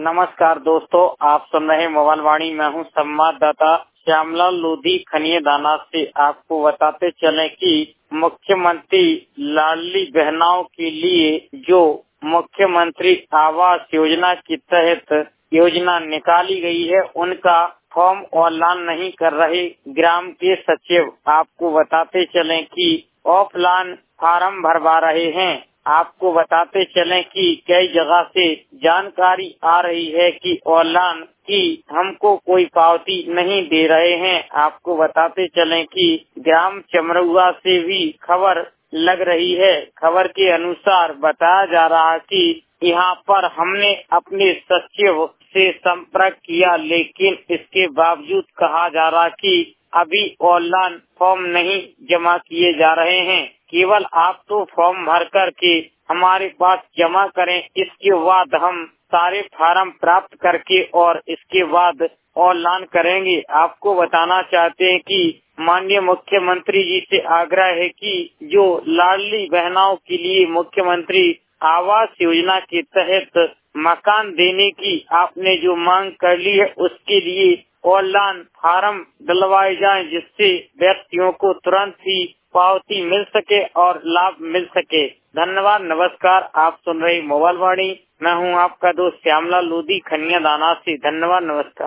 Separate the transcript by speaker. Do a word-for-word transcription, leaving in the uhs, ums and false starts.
Speaker 1: नमस्कार दोस्तों, आप सुन रहे मोबाइल वाणी। मैं हूं संवाददाता श्यामलाल लोधी खनिया दाना से। आपको बताते चलें कि मुख्यमंत्री लाडली बहनाओं के लिए जो मुख्यमंत्री आवास योजना के तहत योजना निकाली गई है, उनका फॉर्म ऑनलाइन नहीं कर रहे ग्राम के सचिव। आपको बताते चलें कि ऑफलाइन फार्म भरवा रहे हैं। आपको बताते चलें कि कई जगह से जानकारी आ रही है कि ऑनलाइन की हमको कोई पावती नहीं दे रहे हैं। आपको बताते चलें कि ग्राम चमरुआ से भी खबर लग रही है। खबर के अनुसार बताया जा रहा है कि यहाँ पर हमने अपने सचिव से संपर्क किया, लेकिन इसके बावजूद कहा जा रहा कि अभी ऑनलाइन फॉर्म नहीं जमा किए जा रहे हैं। केवल आप तो फॉर्म भर कर के हमारे पास जमा करें, इसके बाद हम सारे फार्म प्राप्त करके और इसके बाद ऑनलाइन करेंगे। आपको बताना चाहते हैं कि माननीय मुख्यमंत्री जी से आग्रह है कि जो लाडली बहनाओं के लिए मुख्यमंत्री आवास योजना के तहत मकान देने की आपने जो मांग कर ली है, उसके लिए ऑनलाइन फार्म डलवाए जाएं, जिससे व्यक्तियों को तुरंत ही पावती मिल सके और लाभ मिल सके। धन्यवाद, नमस्कार। आप सुन रहे मोबाइल वाणी। मैं हूं आपका दोस्त श्यामलाल लोधी खनिया दाना से। धन्यवाद, नमस्कार।